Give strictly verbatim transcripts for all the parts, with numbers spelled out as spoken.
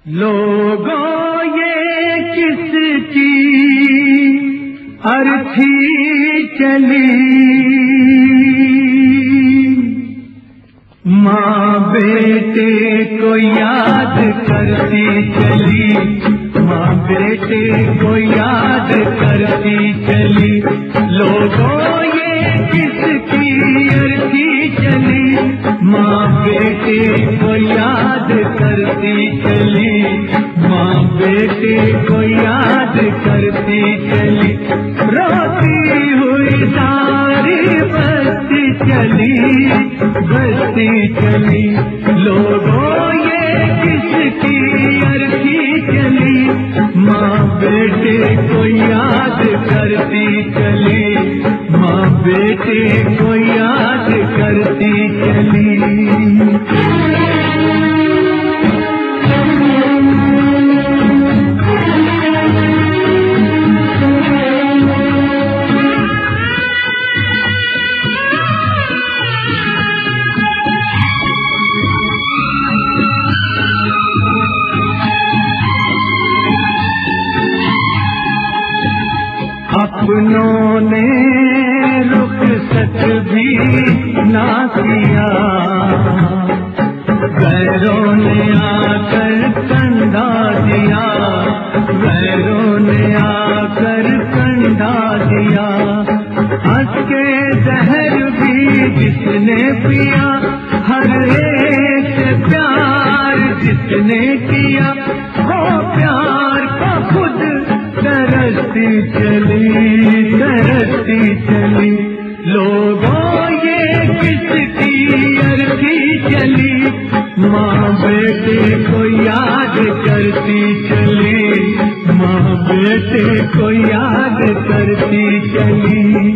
लोगों ये किसकी अर्थी चली, माँ बेटे को याद करती चली, माँ बेटे को याद करती चली। लोगों ये किसकी अर्थी चली, माँ बेटे को याद करती चली, माँ बेटे को याद करती चली। रोती हुई सारी बस्ती चली, बस्ती चली। लोगों ये किसकी अर्थी चली, माँ बेटे को याद करती चली, माँ बेटे को याद करती चली। अपनों ने रुखसत भी ना किया, गैरों ने आकर कंधा दिया, गैरों ने आकर कंधा दिया। हंस के जहर भी जिसने पिया, हर एक से प्यार जिसने किया, वो प्यार का खुद तरसती चली, तरसती चली। लोगों ये किसकी अर्थी चली, माँ बेटे को याद करती चली, माँ बेटे को याद करती चली।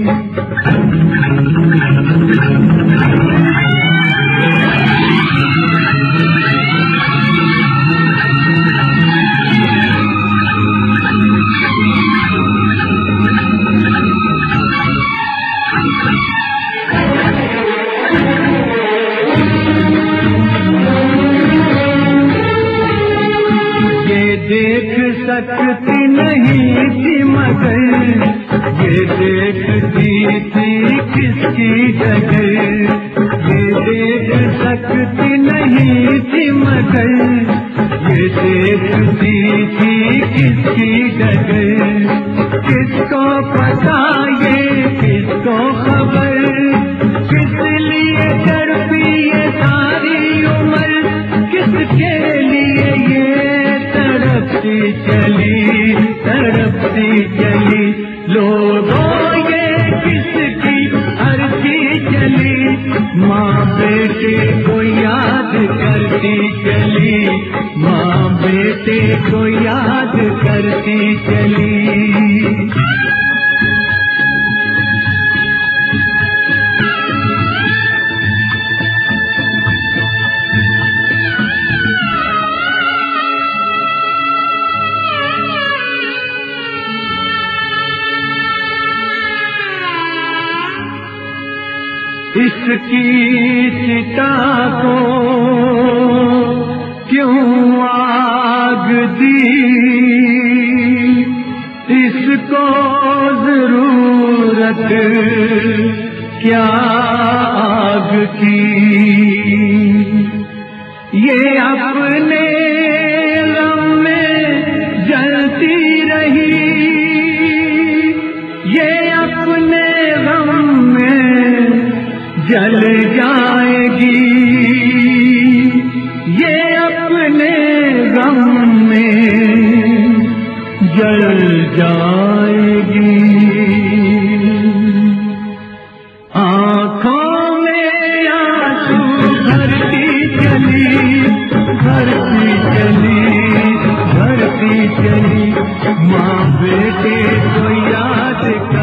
देख सकती नहीं थी मगर ये देखती थी किसकी जगह, ये देख सकती नहीं थी मगर ये देखती थी किसकी जगह। किसको पता ये किसको खबर, किस लिए तड़पी ये सारी उम्र, किसके लिए ये तड़पती चली, तड़पती चली। लोगों ये किसकी अर्थी चली, माँ बेटे को याद करती चली, माँ बेटे को याद करती चली। इसकी चिता को क्यों आग दी, इसको जरूरत क्या आग की। ये अपने गम में जलती रही, ये अपने गम में जल जाएगी, ये अपने गम में जल जाएगी। आँखों में आंसू भरती चली, भरती चली, भरती चली। माँ बेटे को याद कर